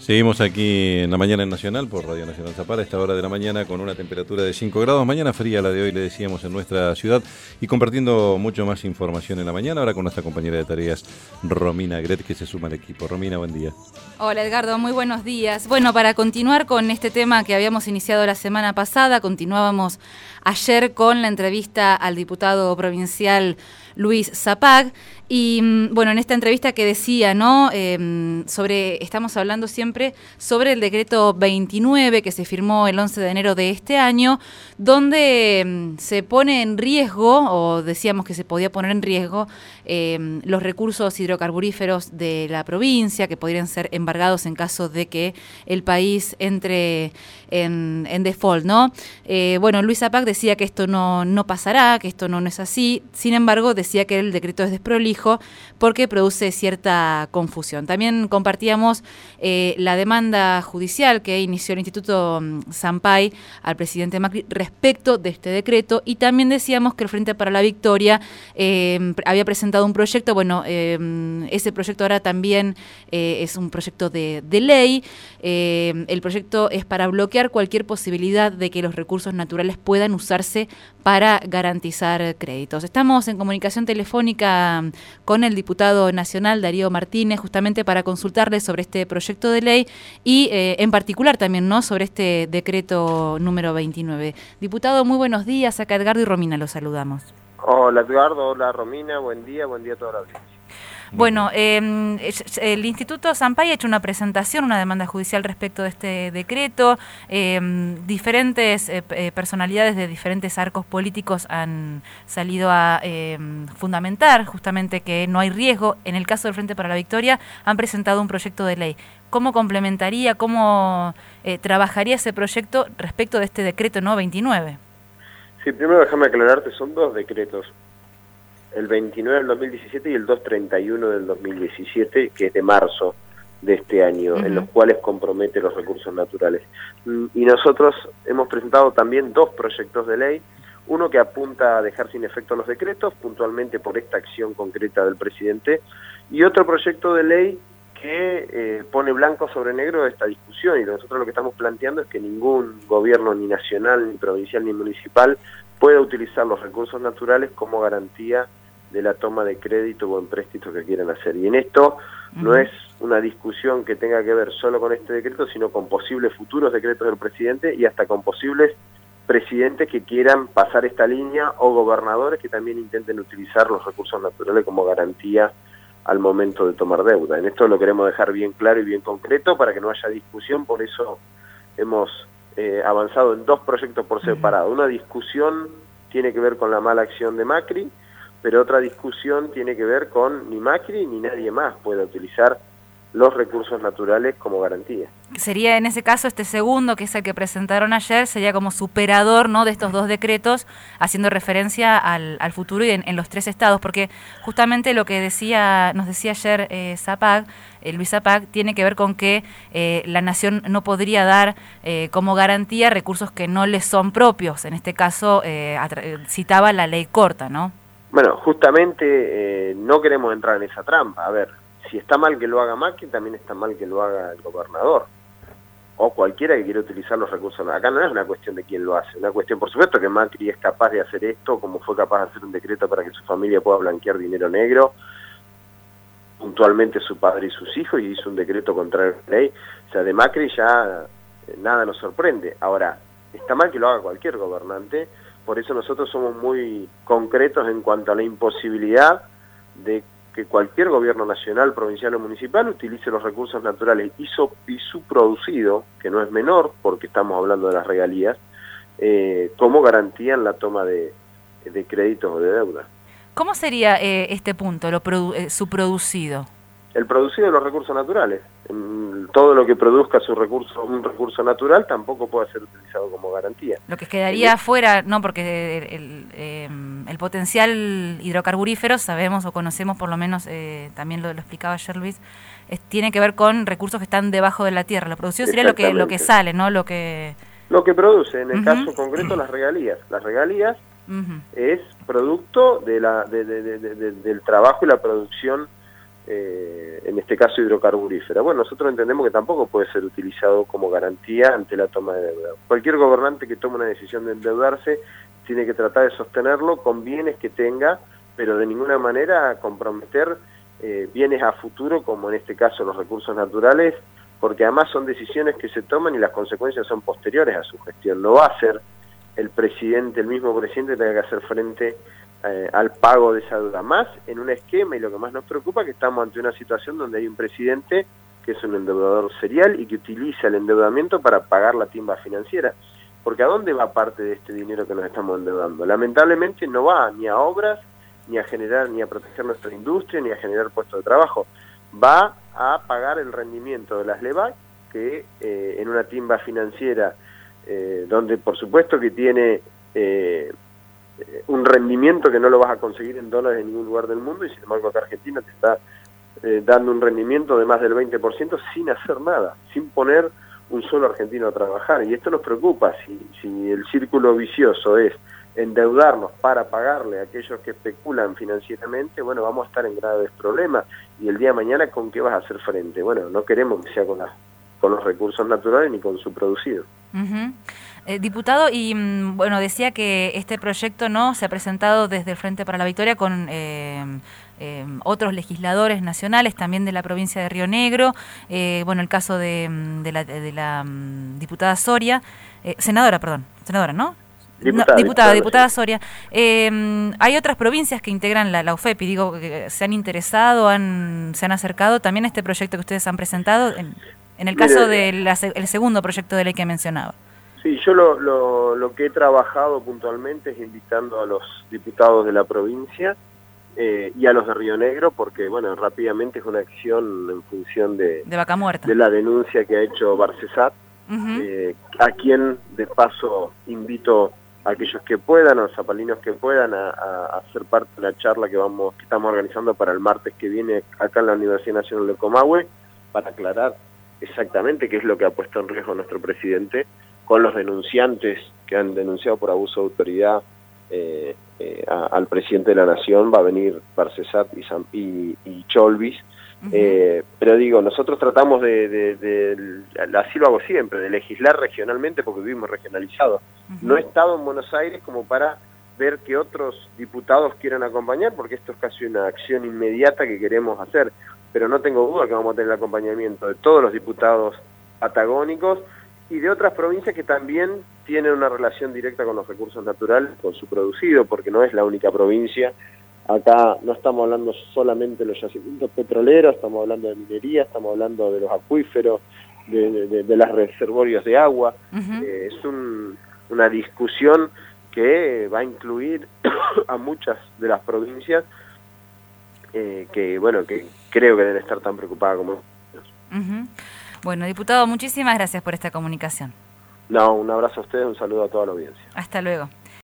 Seguimos aquí en la mañana en Nacional por Radio Nacional Zapala, a esta hora de la mañana con una temperatura de 5 grados. Mañana fría la de hoy, le decíamos, en nuestra ciudad, y compartiendo mucho más información en la mañana, ahora con nuestra compañera de tareas, Romina Gret, que se suma al equipo. Romina, buen día. Hola Edgardo, muy buenos días. Bueno, para continuar con este tema que habíamos iniciado la semana pasada, continuábamos ayer con la entrevista al diputado provincial Luis Zapag. Y bueno, en esta entrevista que decía, ¿no? Estamos hablando siempre sobre el decreto 29 que se firmó el 11 de enero de este año, donde se pone en riesgo, o decíamos que se podía poner en riesgo, los recursos hidrocarburíferos de la provincia, que podrían ser embargados en caso de que el país entre en default, ¿no? Bueno, Luis Zapag decía que esto no pasará, que esto no es así. Sin embargo, decía que el decreto es desprolijo porque produce cierta confusión. También compartíamos la demanda judicial que inició el Instituto Sampay al presidente Macri respecto de este decreto, y también decíamos que el Frente para la Victoria había presentado un proyecto. Bueno, ese proyecto ahora también es un proyecto de ley. El proyecto es para bloquear cualquier posibilidad de que los recursos naturales puedan usarse para garantizar créditos. Estamos en comunicación telefónica con el diputado nacional Darío Martínez, justamente para consultarle sobre este proyecto de ley y en particular también, ¿no?, sobre este decreto número 29. Diputado, muy buenos días. Acá Edgardo y Romina los saludamos. Hola Edgardo, hola Romina, buen día a toda la audiencia. Bueno, el Instituto Sampay ha hecho una presentación, una demanda judicial respecto de este decreto. Diferentes personalidades de diferentes arcos políticos han salido a fundamentar justamente que no hay riesgo. En el caso del Frente para la Victoria han presentado un proyecto de ley. ¿Cómo complementaría, cómo trabajaría ese proyecto respecto de este decreto, ¿no?, 29? Sí, primero déjame aclararte, son dos decretos. El 29 del 2017 y el 231 del 2017, que es de marzo de este año, en los cuales compromete los recursos naturales. Y nosotros hemos presentado también dos proyectos de ley, uno que apunta a dejar sin efecto los decretos, puntualmente por esta acción concreta del presidente, y otro proyecto de ley que pone blanco sobre negro esta discusión, y nosotros lo que estamos planteando es que ningún gobierno, ni nacional, ni provincial, ni municipal, pueda utilizar los recursos naturales como garantía de la toma de crédito o empréstitos que quieran hacer. Y en esto no es una discusión que tenga que ver solo con este decreto, sino con posibles futuros decretos del presidente y hasta con posibles presidentes que quieran pasar esta línea, o gobernadores que también intenten utilizar los recursos naturales como garantía al momento de tomar deuda. En esto lo queremos dejar bien claro y bien concreto para que no haya discusión. Por eso hemos avanzado en dos proyectos por separado. Una discusión tiene que ver con la mala acción de Macri, pero otra discusión tiene que ver con ni Macri ni nadie más puede utilizar los recursos naturales como garantía. Sería en ese caso este segundo, que es el que presentaron ayer, sería como superador, ¿no?, de estos dos decretos, haciendo referencia al futuro y en los tres estados, porque justamente lo que nos decía ayer Luis Zapag, tiene que ver con que la Nación no podría dar como garantía recursos que no les son propios. En este caso citaba la ley corta, ¿no? Bueno, justamente no queremos entrar en esa trampa. A ver, si está mal que lo haga Macri, también está mal que lo haga el gobernador o cualquiera que quiera utilizar los recursos. Acá no es una cuestión de quién lo hace, es una cuestión, por supuesto, que Macri es capaz de hacer esto, como fue capaz de hacer un decreto para que su familia pueda blanquear dinero negro, puntualmente su padre y sus hijos, y hizo un decreto contrario a la ley. O sea, de Macri ya nada nos sorprende. Ahora, está mal que lo haga cualquier gobernante. Por eso nosotros somos muy concretos en cuanto a la imposibilidad de que cualquier gobierno nacional, provincial o municipal utilice los recursos naturales y su producido, que no es menor porque estamos hablando de las regalías, como garantía en la toma de créditos o de deuda. ¿Cómo sería este punto, su producido? El producido de los recursos naturales. Todo lo que produzca un recurso natural tampoco puede ser utilizado como garantía. Lo que quedaría afuera, no, porque el potencial hidrocarburífero sabemos o conocemos, por lo menos también lo explicaba ayer Luis, tiene que ver con recursos que están debajo de la tierra. Lo producido sería lo que sale, ¿no? Lo que produce, en el caso concreto, las regalías. Las regalías es producto del trabajo y la producción en este caso hidrocarburífera. Bueno, nosotros entendemos que tampoco puede ser utilizado como garantía ante la toma de deuda. Cualquier gobernante que tome una decisión de endeudarse tiene que tratar de sostenerlo con bienes que tenga, pero de ninguna manera comprometer bienes a futuro, como en este caso los recursos naturales, porque además son decisiones que se toman y las consecuencias son posteriores a su gestión. No va a ser el mismo presidente que tenga que hacer frente al pago de esa deuda, más en un esquema, y lo que más nos preocupa es que estamos ante una situación donde hay un presidente que es un endeudador serial y que utiliza el endeudamiento para pagar la timba financiera, porque ¿a dónde va parte de este dinero que nos estamos endeudando? Lamentablemente no va ni a obras, ni a generar, ni a proteger nuestra industria, ni a generar puestos de trabajo, va a pagar el rendimiento de las LEVAC, que en una timba financiera donde por supuesto que tiene un rendimiento que no lo vas a conseguir en dólares en ningún lugar del mundo, y sin embargo acá Argentina te está dando un rendimiento de más del 20% sin hacer nada, sin poner un solo argentino a trabajar. Y esto nos preocupa. Si el círculo vicioso es endeudarnos para pagarle a aquellos que especulan financieramente, bueno, vamos a estar en graves problemas. Y el día de mañana, ¿con qué vas a hacer frente? Bueno, no queremos que sea con los recursos naturales ni con su producido. Diputado, y bueno, decía que este proyecto no se ha presentado desde el Frente para la Victoria con otros legisladores nacionales, también de la provincia de Río Negro, bueno, el caso de la diputada Soria, senadora, ¿no? Diputada Soria. Hay otras provincias que integran la UFEPI, digo, que se han interesado, se han acercado también a este proyecto que ustedes han presentado, en el caso del segundo proyecto de ley que mencionaba. Sí, yo lo que he trabajado puntualmente es invitando a los diputados de la provincia y a los de Río Negro, porque, bueno, rápidamente es una acción en función de Vaca Muerta, de la denuncia que ha hecho Barcesat, a quien, de paso, invito a aquellos que puedan, a los zapalinos que puedan, a ser parte de la charla que estamos organizando para el martes que viene acá en la Universidad Nacional de Comahue, para aclarar exactamente qué es lo que ha puesto en riesgo nuestro presidente, con los denunciantes que han denunciado por abuso de autoridad al presidente de la Nación. Va a venir Barcesat y Cholvis. Pero digo, nosotros tratamos así lo hago siempre, de legislar regionalmente porque vivimos regionalizados. No he estado en Buenos Aires como para ver que otros diputados quieran acompañar, porque esto es casi una acción inmediata que queremos hacer, pero no tengo duda que vamos a tener el acompañamiento de todos los diputados patagónicos y de otras provincias que también tienen una relación directa con los recursos naturales, con su producido, porque no es la única provincia. Acá no estamos hablando solamente de los yacimientos petroleros, estamos hablando de minería, estamos hablando de los acuíferos, de los reservorios de agua. Es una discusión que va a incluir a muchas de las provincias que creo que deben estar tan preocupadas como nosotros. Bueno, diputado, muchísimas gracias por esta comunicación. No, un abrazo a ustedes, un saludo a toda la audiencia. Hasta luego.